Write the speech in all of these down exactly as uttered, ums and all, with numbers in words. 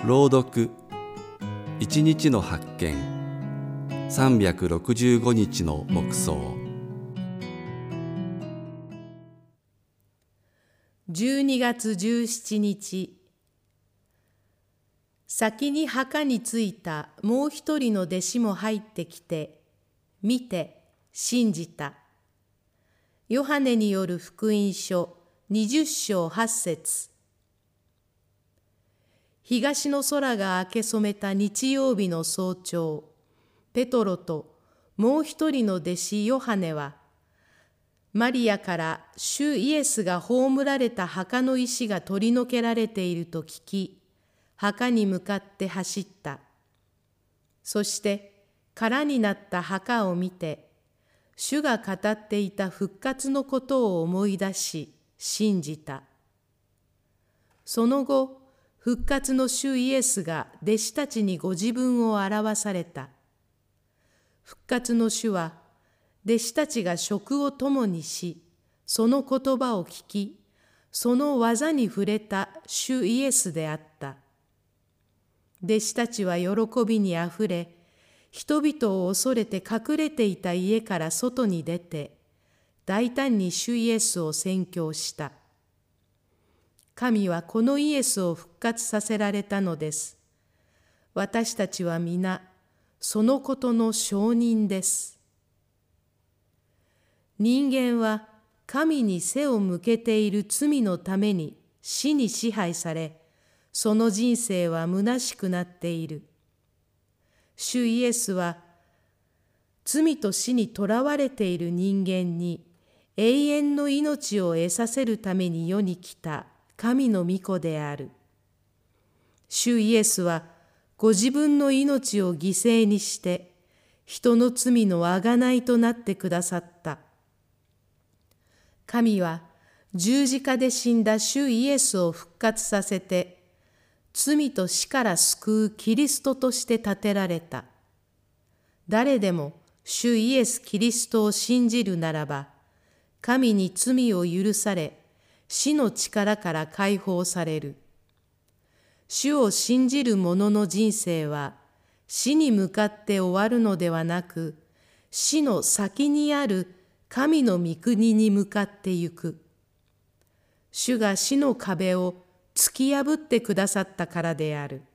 朗読一日の発見さんびゃくろくじゅうごにちの黙想。 じゅうにがつじゅうしちにち、先に墓に着いたもう一人の弟子も入ってきて、見て信じた。ヨハネによる福音書にじゅっしょうはっせつ。東の空が明け染めた日曜日の早朝、ペトロともう一人の弟子ヨハネは、マリアから主イエスが葬られた墓の石が取り除けられていると聞き、墓に向かって走った。そして空になった墓を見て、主が語っていた復活のことを思い出し、信じた。その後、復活の主イエスが弟子たちにご自分を表された。復活の主は、弟子たちが食を共にし、その言葉を聞き、その技に触れた主イエスであった。弟子たちは喜びにあふれ、人々を恐れて隠れていた家から外に出て、大胆に主イエスを宣教した。神はこのイエスを復活させられたのです。私たちは皆、そのことの証人です。人間は神に背を向けている罪のために死に支配され、その人生は虚しくなっている。主イエスは、罪と死にとらわれている人間に永遠の命を得させるために世に来た神の御子である。主イエスはご自分の命を犠牲にして人の罪の贖いとなってくださった。神は十字架で死んだ主イエスを復活させて罪と死から救うキリストとして立てられた。誰でも主イエス・キリストを信じるならば神に罪を許され死の力から解放される。主を信じる者の人生は死に向かって終わるのではなく、死の先にある神の御国に向かってゆく。主が死の壁を突き破ってくださったからである。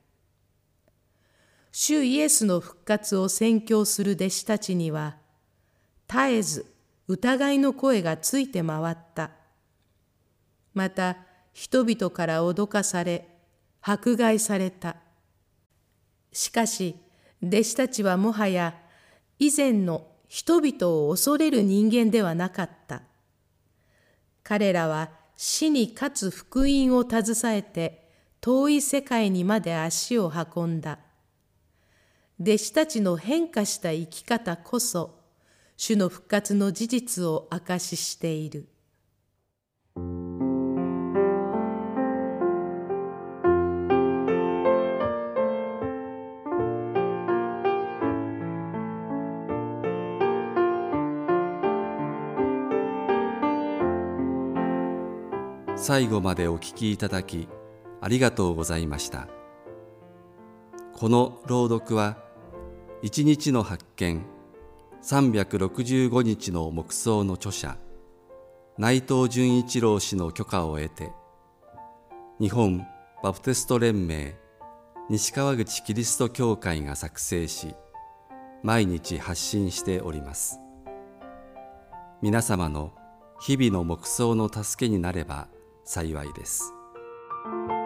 主イエスの復活を宣教する弟子たちには、絶えず疑いの声がついて回った。また人々から脅かされ迫害された。しかし弟子たちはもはや以前の人々を恐れる人間ではなかった。彼らは死に勝つ福音を携えて遠い世界にまで足を運んだ。弟子たちの変化した生き方こそ主の復活の事実を証ししている。 最後までお聞きいただきありがとうございました。この朗読は一日の発見さんびゃくろくじゅうごにちの黙想の著者内藤純一郎氏の許可を得て、日本バプテスト連盟西川口キリスト教会が作成し、毎日発信しております。皆様の日々の黙想の助けになれば幸いです。